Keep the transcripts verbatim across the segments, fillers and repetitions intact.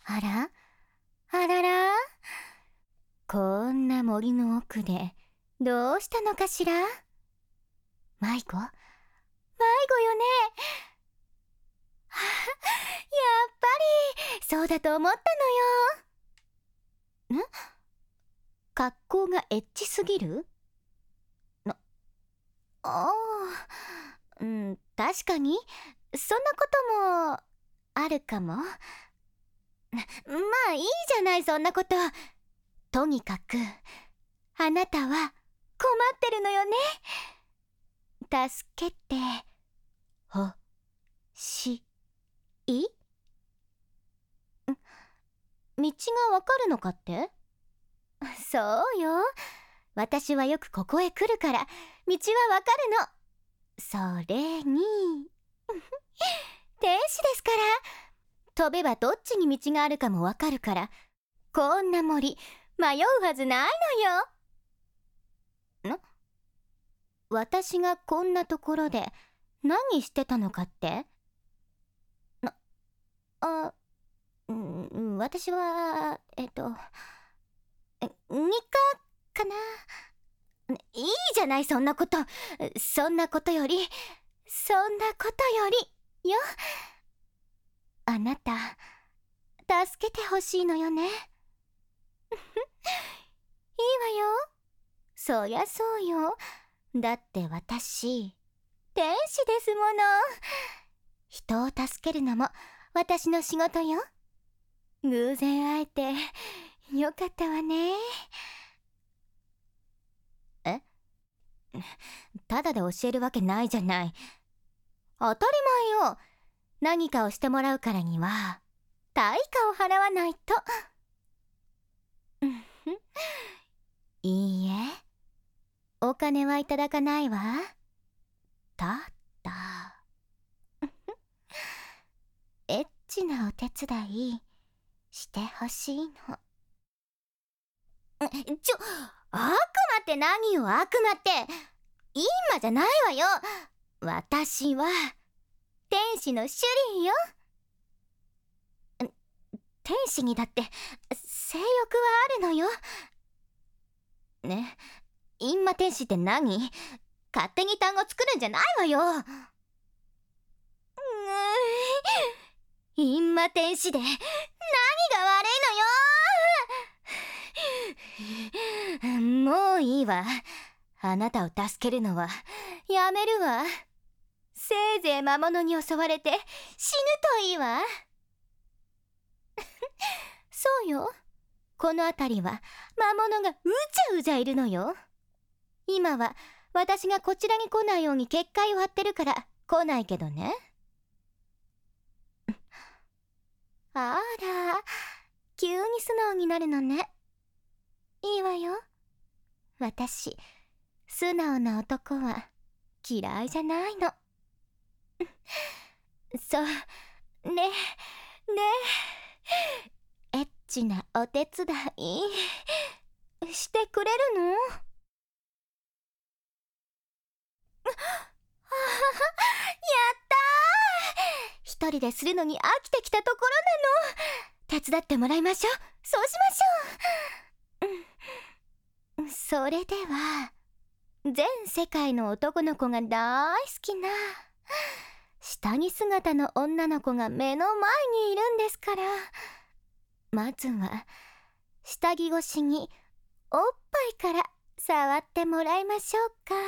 あらあらら、こんな森の奥でどうしたのかしら。迷子迷子よね。はやっぱりそうだと思ったのよ。ん格好がエッチすぎるな。ああ、うん、確かにそんなこともあるかも。まあいいじゃない、そんなこと。とにかくあなたは困ってるのよね。助けてほしい。道がわかるのかって？そうよ、私はよくここへ来るから道はわかるの。それに天使ですから、飛べばどっちに道があるかもわかるから、こんな森迷うはずないのよ。ん？私がこんなところで何してたのかって？な、あ、うん、私はえっとえ日課かな。いいじゃない、そんなこと。そんなことよりそんなことよりよ、あなた助けてほしいのよね。いいわよ、そりゃそうよ。だって私天使ですもの。人を助けるのも私の仕事よ。偶然会えてよかったわね。え？ただで教えるわけないじゃない。当たり前よ。何かをしてもらうからには対価を払わないと。いいえ、お金はいただかないわ。ただエッチなお手伝いしてほしいの。ちょ、悪魔って何よ、悪魔って。今じゃないわよ。私は天使のシュリーよ。天使にだって性欲はあるのよ。ね、陰魔天使って何？勝手に単語作るんじゃないわよ。うーん、陰魔天使で何が悪いのよ。もういいわ。あなたを助けるのはやめるわ。せいぜい魔物に襲われて死ぬといいわ。そうよ、この辺りは魔物がうじゃうじゃいるのよ。今は私がこちらに来ないように結界を張ってるから来ないけどね。あら、急に素直になるのね。いいわよ、私素直な男は嫌いじゃないの。そうね、ねエッチなお手伝いしてくれるの？やったー、一人でするのに飽きてきたところなの。手伝ってもらいましょう。そうしましょう。うん、それでは全世界の男の子が大好きな下着姿の女の子が目の前にいるんですから、まずは下着越しにおっぱいから触ってもらいましょうか。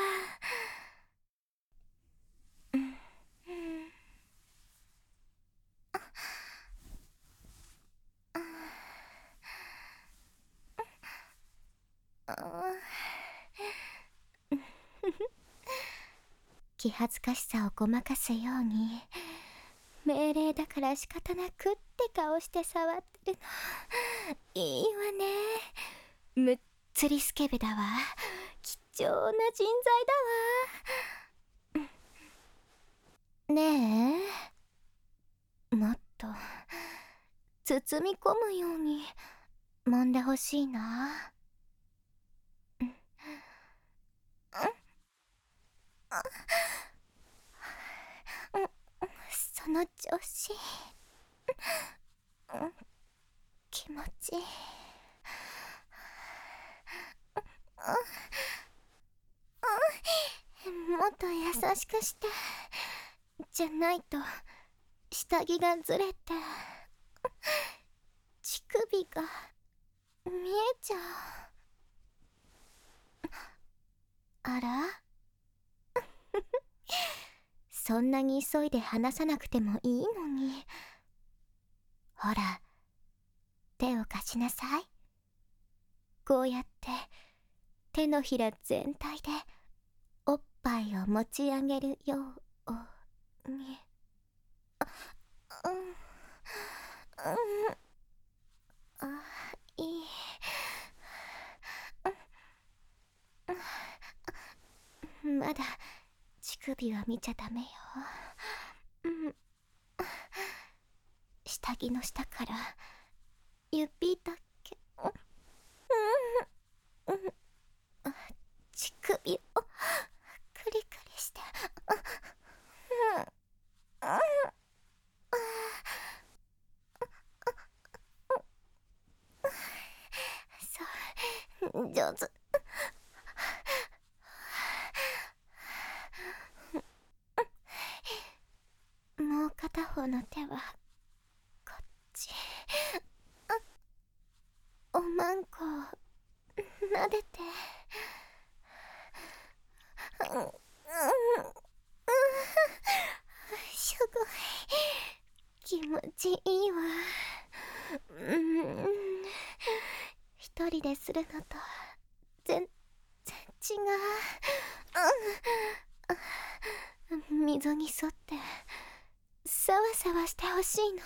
気恥ずかしさをごまかすように命令だから仕方なくって顔して触ってるの。いいわね、むっつりスケベだわ。貴重な人材だわ。ねえ、もっと包み込むように揉んでほしいな。その調子。 ちいい。もっと優しくして。じゃないと下着がずれて乳首が見えちゃう。あらそんなに急いで話さなくてもいいのに。ほら、手を貸しなさい。こうやって手のひら全体でおっぱいを持ち上げるように。うん、うん、あ、いい。まだ乳首は見ちゃダメよ。うん、下着の下から指だけ。うん、うん、乳首をクリクリして。うん、うん、そう、上手。もう片方の手はこっち。おまんこ撫でて。うん、うん、うん、すごい気持ちいいわ。うん、一人でするのと全然違う。うん、溝に沿ってサワサワしてほしいの。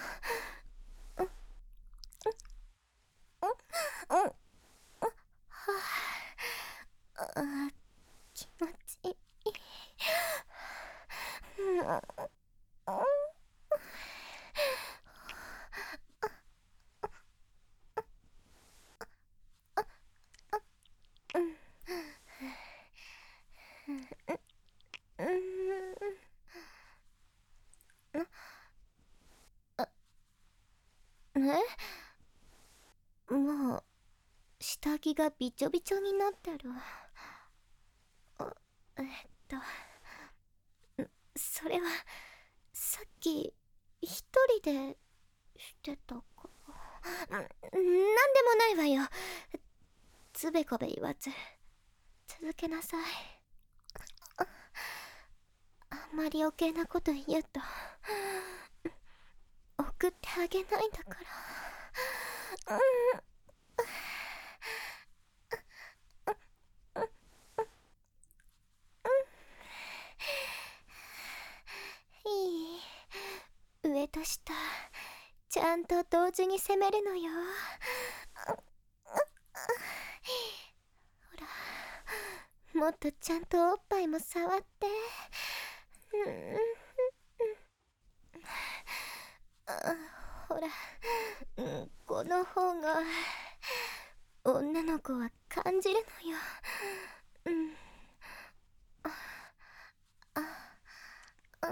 うん、うん、うん、はあ、あ、気持ちいい。うん、うん、うん、うん、え、もう下着がびちょびちょになってる。あ、えっとそれはさっき一人でしてたから。ん、なんでもないわよ。つべこべ言わず続けなさい。あ、あんまり余計なこと言うと送ってあげないんだから。うん、いい。上と下ちゃんと同時に攻めるのよ。ほら、もっとちゃんとおっぱいも触って。うん、あ、ほら、うん、この方が女の子は感じるのよ。うん、あ、あ、あ、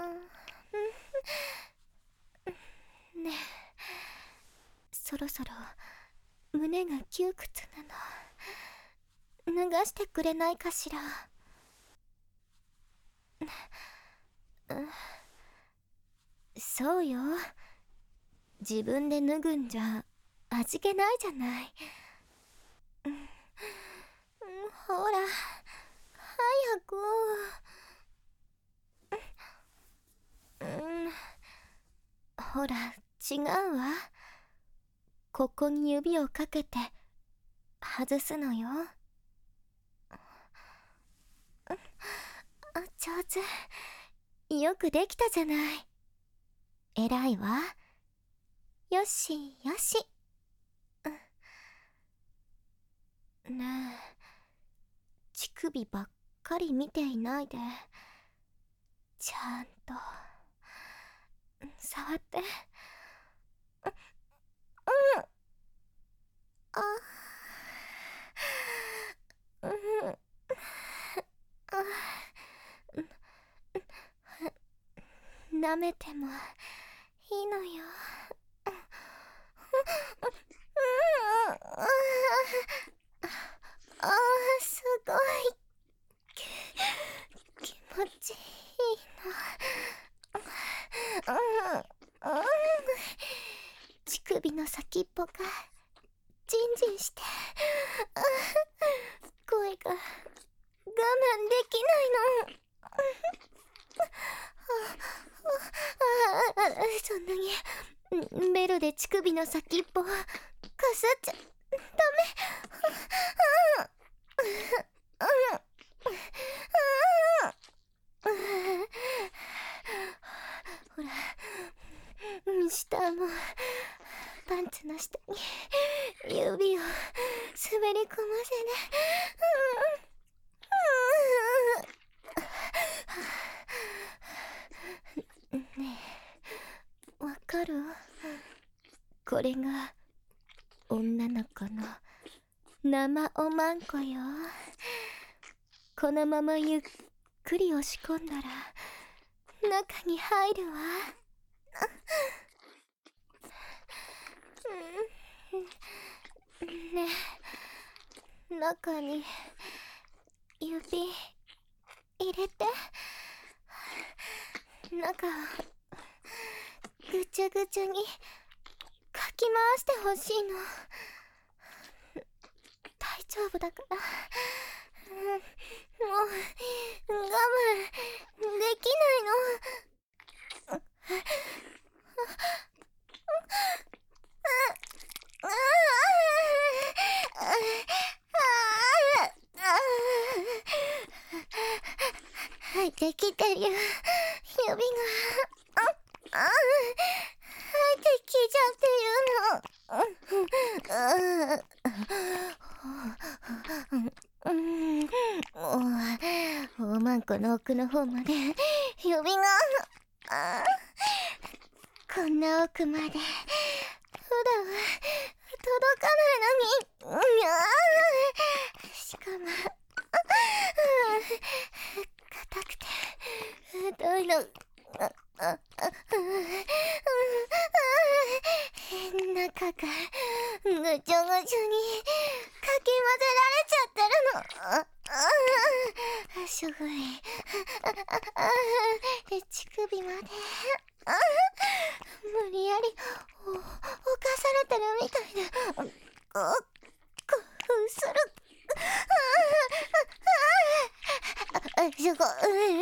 うん、ねえ、そろそろ胸が窮屈なの。脱がしてくれないかしら。うん、そうよ、自分で脱ぐんじゃ味気ないじゃない。うん、うん、ほら早く。うん、ほら違うわ。ここに指をかけて外すのよ。あ、上手。よくできたじゃない。偉いわ。よしよし。ねえ、乳首ばっかり見ていないでちゃんと触って。うん、あ、うん、あ、舐めてもいいのよ。 あー、すごい気持ちいいな。うんうん、乳首の先っぽがジンジンして、声が我慢できないの。ああ、そんなにベロで乳首の先っぽかすっちゃダメ。ほら、下もパンツの下に指を滑り込ませね。ねえ、わかる？これが女の子の生おまんこよ。このままゆっくり押し込んだら中に入るわ。ねえ、中に指入れて、中をぐちゃぐちゃにかき回してほしいの。大丈夫だから、もう我慢できないの。はい、できてるよ。指がああ入ってきちゃってるの。おまんこの奥の方まで指が、あこんな奥まで普段は届かないのに、しかも硬くて太いの。中がぐちょぐちょにかき混ぜられちゃってるの。すごい。乳首まで無理やり犯されてるみたいで興奮する。ショコ、ショコラ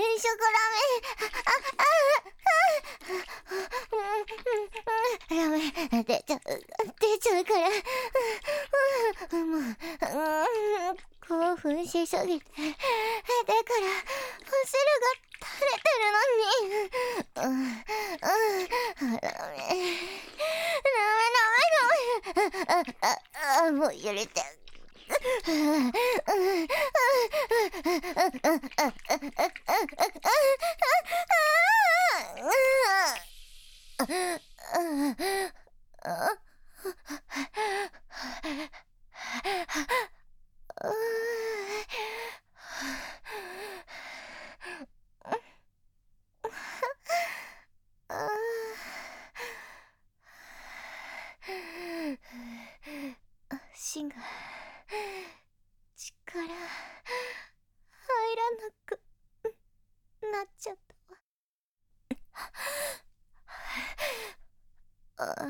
メン。ラメン出ちゃう、出ちゃうから。もう、興奮しすぎて、だからお汁が垂れてるのに。ラメン、ラメン、ラメン。あ、あ、あ、もう揺れて。足が力入らなくなっちゃったわ。あ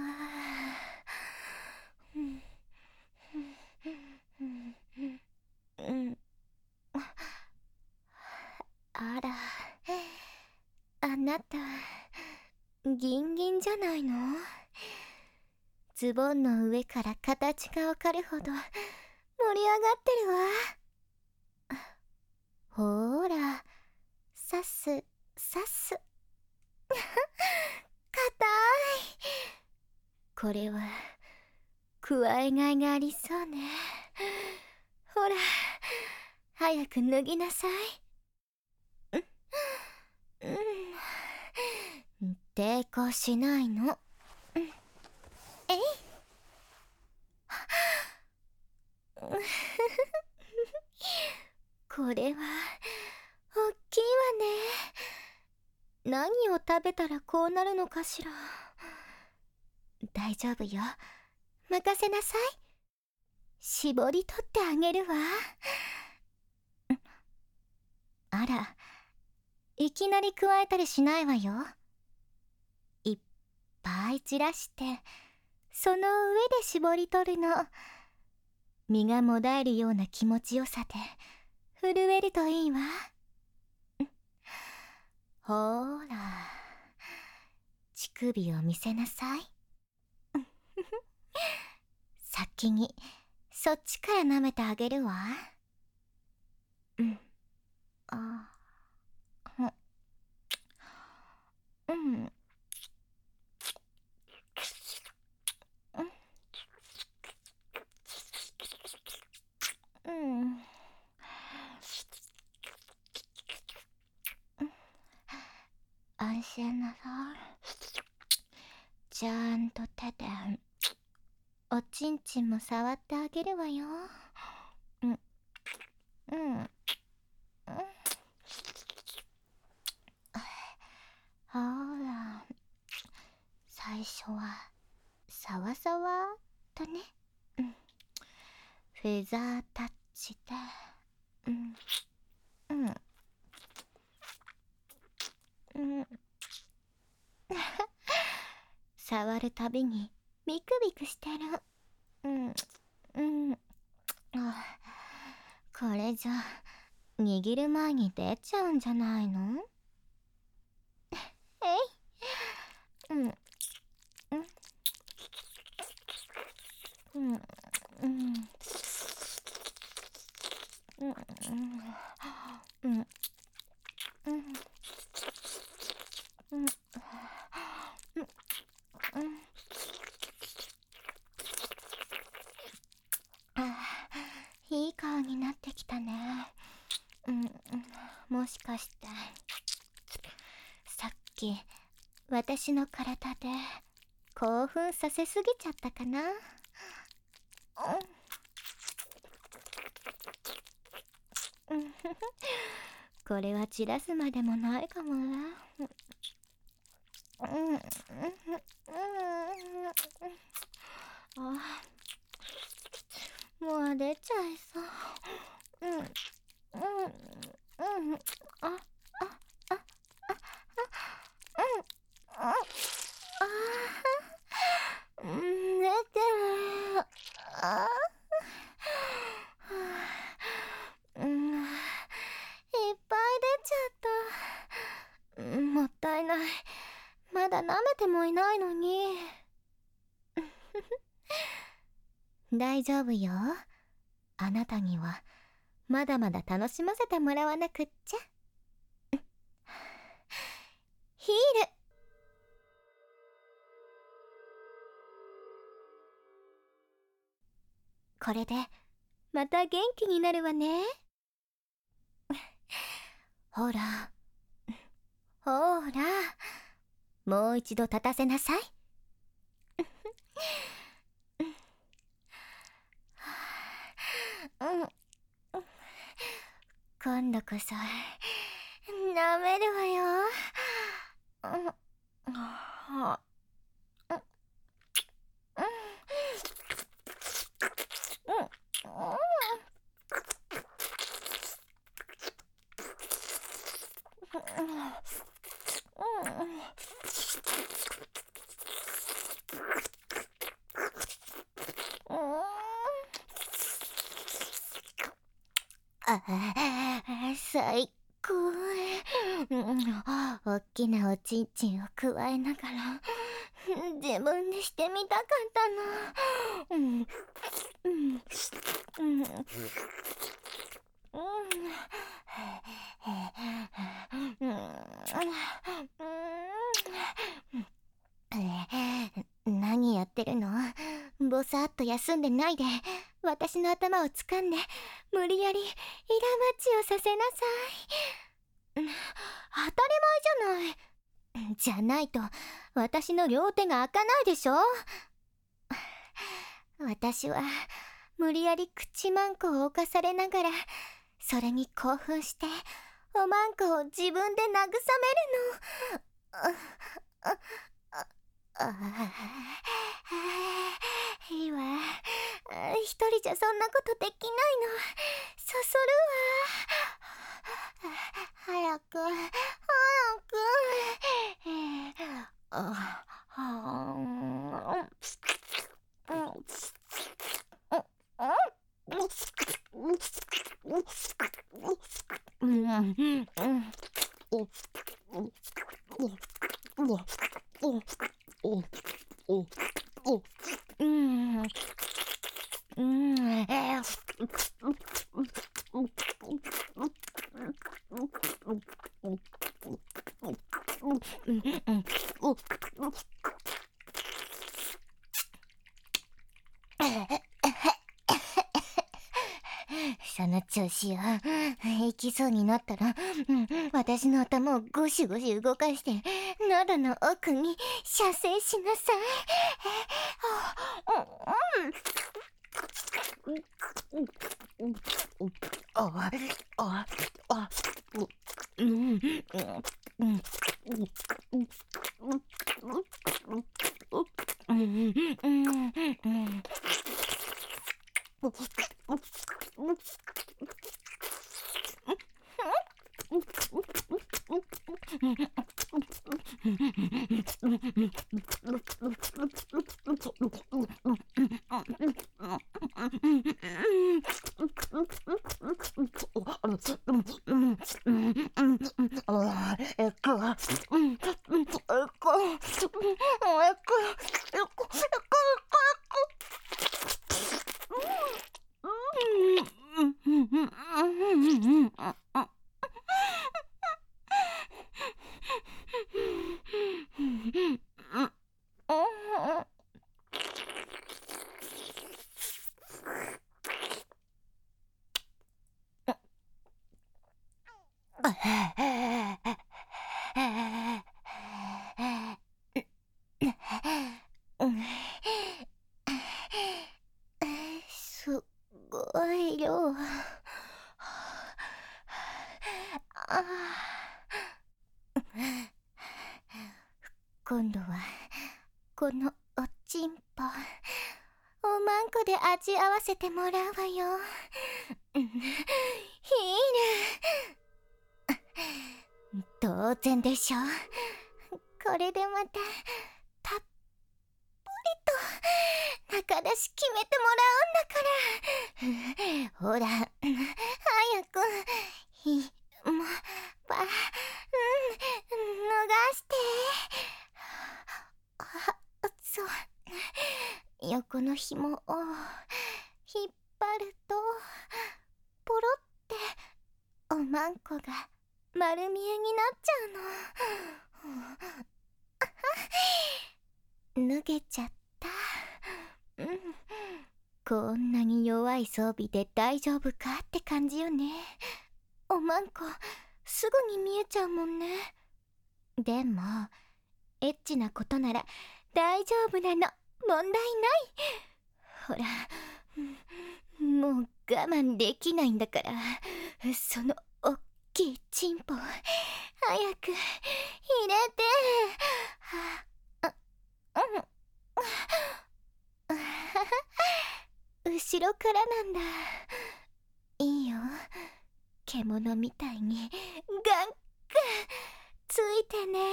あら、あなたギンギンじゃないの？ズボンの上から形がわかるほど盛り上がってるわ。ほーら、さすさす。かたい。これはくわえがいがありそうね。ほら、早く脱ぎなさい。うん、抵抗しないの。えい。これはおっきいわね。何を食べたらこうなるのかしら。大丈夫よ、任せなさい。 絞り取ってあげるわ。あら、いきなり加えたりしないわよ。いっぱい散らして、その上で絞り取るの。身がもだえるような気持ちよさで震えるといいわ。ほーら、乳首を見せなさい。先にそっちから舐めてあげるわ。うん。あうん。うん。安心なさい。ちゃんと手でおちんちんも触ってあげるわよ。うん。うん。ほら、最初はサワサワとね。うん。フェザータッチで、うんうんうん触るたびにビクビクしてる。うんうんあ、これじゃ握る前に出ちゃうんじゃないの？えい。うんうんうんうんうんうんうんうんあ、いい顔になってきたね。うん、もしかしてさっき私の体で興奮させすぎちゃったかな。うん、これは散らすまでもないかもな。うんうんうんあ、もう出ちゃいそう。うんうんうんあああああうん出てる。あうん、いっぱい出ちゃった。うん、もったいない。まだ舐めてもいないのに。大丈夫よ。あなたにはまだまだ楽しませてもらわなくっちゃ。ヒール。これでまた元気になるわね。ほらほら、もう一度立たせなさい。うん、今度こそ舐めるわよ。うんうんああ、最高。おっきなおちんちんをくわえながら自分でしてみたかったの。うんうんうん何やってるの？ぼさっと休んでないで私の頭を掴んで無理やりイラマッチをさせなさい。当たり前じゃない。じゃないと私の両手が開かないでしょ。私は無理やり口マンコを侵されながらそれに興奮しておまんこを自分で慰めるの。あああいいわ。一人じゃそんなことできないの。そそるわ。早く早く。ああその調子よ。行きそうになったら、うん、私の頭をゴシゴシ動かして喉の奥に射精しなさい。すごい量。今度はこのおちんぽおまんこで味合わせてもらうわよ。いいね。当然でしょ。これでまたたっぷりと中出し決めてもらうんだから。ほら早くひもばうん逃して。あ、そう、横の紐を引っ張るとポロっておまんこが丸見えになっちゃうの。脱げちゃった。うん、こんなに弱い装備で大丈夫かって感じよね。おまんこすぐに見えちゃうもんね。でもエッチなことなら大丈夫なの。問題ない。ほら、もう我慢できないんだから、そのおっきいチンポ早く入れて。あ、うん、後ろからなんだ。いいよ、獣みたいにガンガンついてね。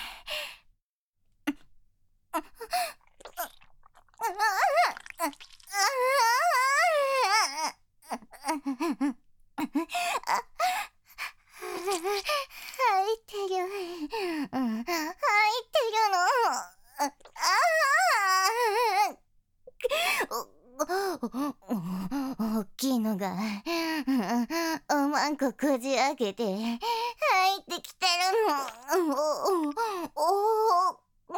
入ってる、うん、入ってるの。大きいのがおまんここじ開けて入ってきてるの。おお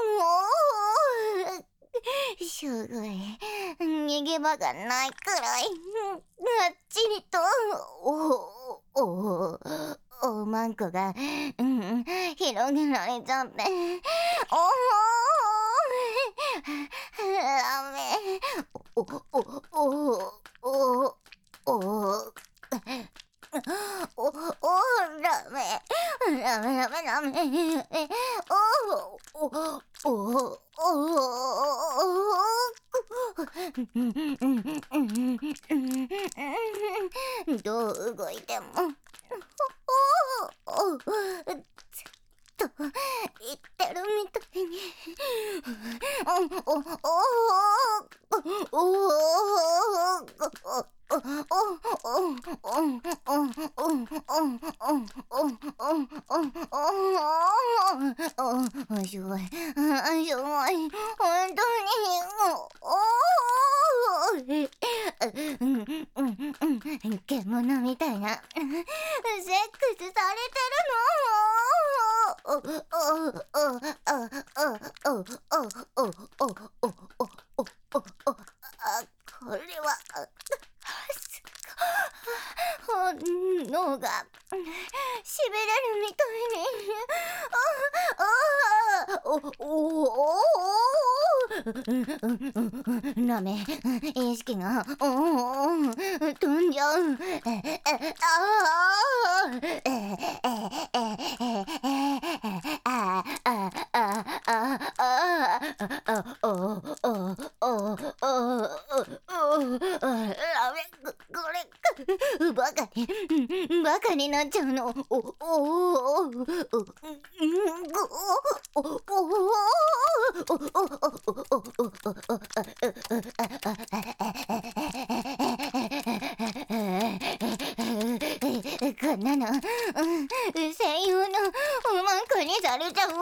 すごい、逃げ場がないくらいがっちりとおおおまんこが、うん、広げられちゃって、おおダメ。おおおおおおおおダメダメダメダメ。おおおおおすごい、すごい、本当に、獣みたいなセックスされてるの？これは脳がしびれるみたいに。ダメ、意識が飛んじゃう。バカにバカになっちゃうの。おおおこんなの専用のマークにされちゃう。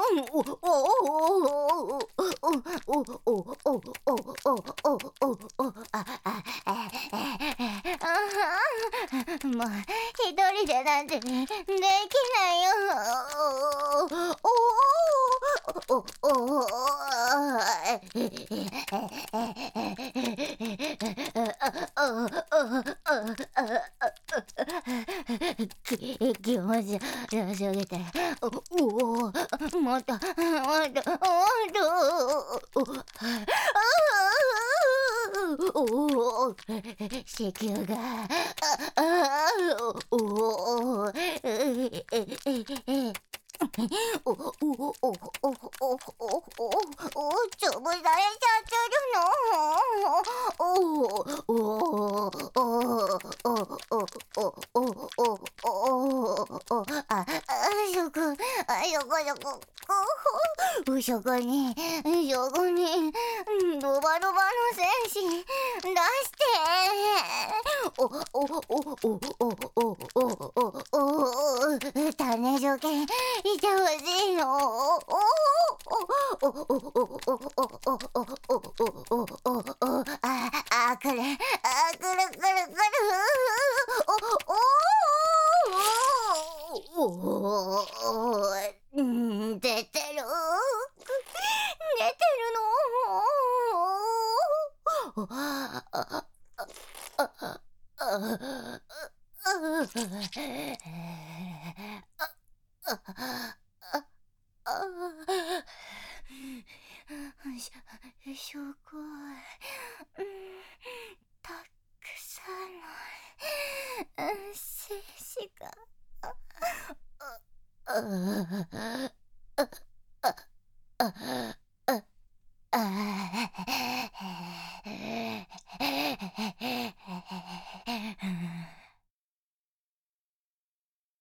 もう一人でなんてできないよ。気持ちよすぎて、おお、もっともっともっと、おお、子宮が、おお、おおおおおおおつぶされちゃってるの。おおおおおおあそこあそこそこそこにそこにドバドバの精子出しておおおおおおおお種除けしてほしいの。ああくるあくるくるくるおおお出てる出てるの。あああしょこたくさんの精子が